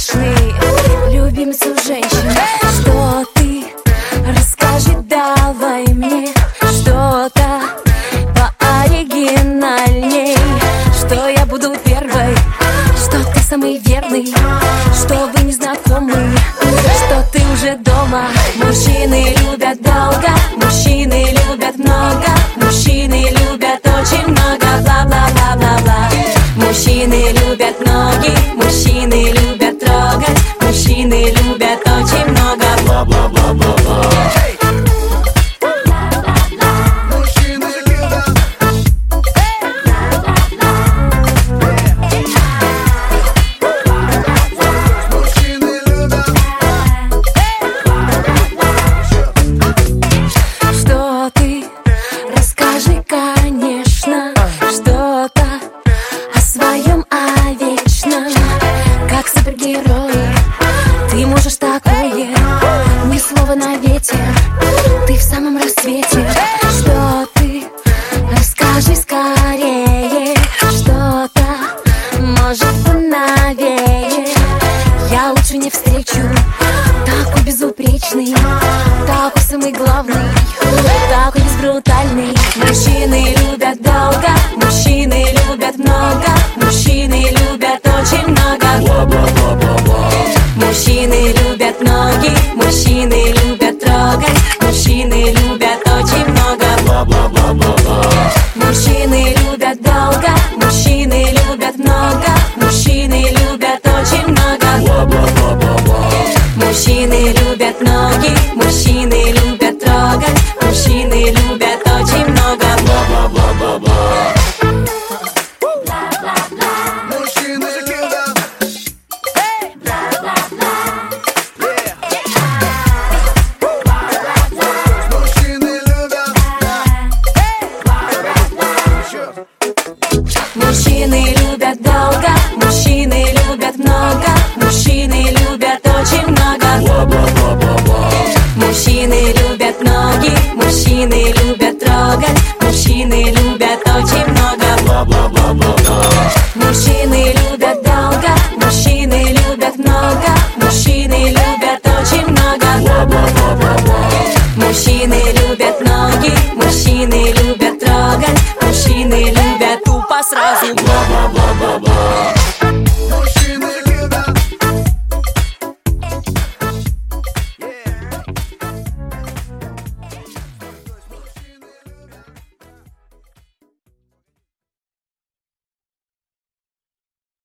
успешный любимцу женщин. Что ты? Расскажи, давай мне что-то пооригинальней. Что я буду первой, что ты самый верный, что вы не знакомы, что ты уже дома. Мужчины любят долго, мужчины любят много, мужчины любят очень много, бла-бла-бла-бла-бла. Мужчины любят ноги, мужчины любят трогать, мужчины любят очень много, бла-бла-бла-бла-бла. Ты можешь такое, ни слова на ветер, ты в самом рассвете. Что ты? Расскажи скорее, что-то, может, поновее. Я лучше не встречу такой безупречный, такой самый главный, такой безбрутальный. Мужчины любят долго, мужчины любят много, мужчины любят очень много, бла-бла-бла-бла-бла. Мужчины любят ноги, мужчины любят трогать, мужчины любят очень много, бла-бла-бла-бла-бла. Мужчины любят долго, мужчины любят много, мужчины любят очень много, бла-бла-бла-бла-бла. Мужчины любят ноги, мужчины любят трогать, мужчины любят очень много, бла-бла-бла-бла-бла. Мужчины любят долго, мужчины любят много, мужчины любят очень много, бла-бла-бла-бла-бла. Мужчины любят ноги, мужчины любят трогать, мужчины любят очень много, бла-бла-бла-бла-бла. Мужчины любят долго, мужчины любят много, мужчины любят очень много, бла-бла-бла-бла-бла. Мужчины любят ноги, мужчины любят трогать, мужчины любят тупо сразу, бла-бла-бла-бла-бла.